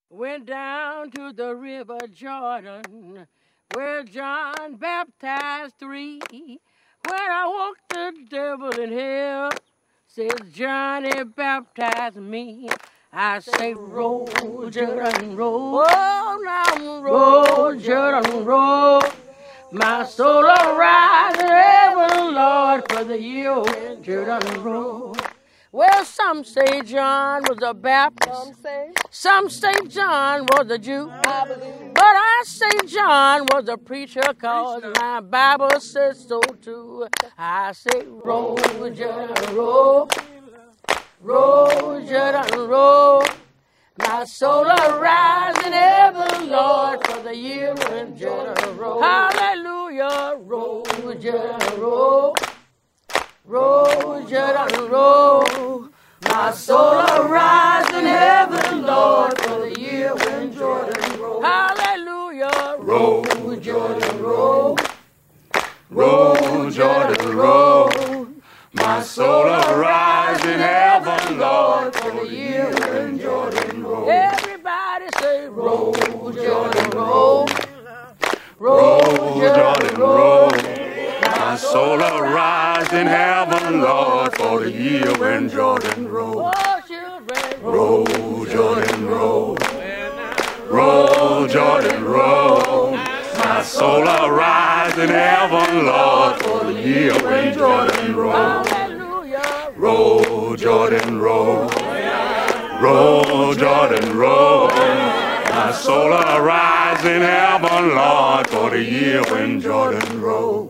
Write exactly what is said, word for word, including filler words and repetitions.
Went down to the river Jordan, where John baptized three. When I walked the devil in hell, says Johnny baptized me. I say, roll, Jordan, roll. Oh, now roll, Jordan, roll. My soul arise in heaven, Lord, for the year Jordan roll. Well, some say John was a Baptist. Some say, Some say John was a Jew. I believe. But I say John was a preacher, cause my Bible says so too. I say, roll, Jordan, roll. Roll, Jordan, roll. My soul arise in heaven, Lord, for the year when Jordan roll. Hallelujah, roll, Jordan, roll. Roll, Jordan, roll. My soul arise in heaven, Lord, for the year when Jordan roll. Hallelujah, roll, Jordan, roll. Roll, Jordan, roll. My soul arise in heaven, Lord, for the year when Jordan roll. Everybody say, roll, Jordan, roll. Roll, Jordan, roll. My soul arise in heaven, Lord, for the year when Jordan roll. Oh, children, Roll, Jordan, roll. Roll, Jordan, roll. My soul arise in heaven, Lord, for the year when Jordan roll. Hallelujah, Roll, Jordan, roll. Roll, Jordan, roll. My soul arise in heaven, Lord, for the year when Jordan roll.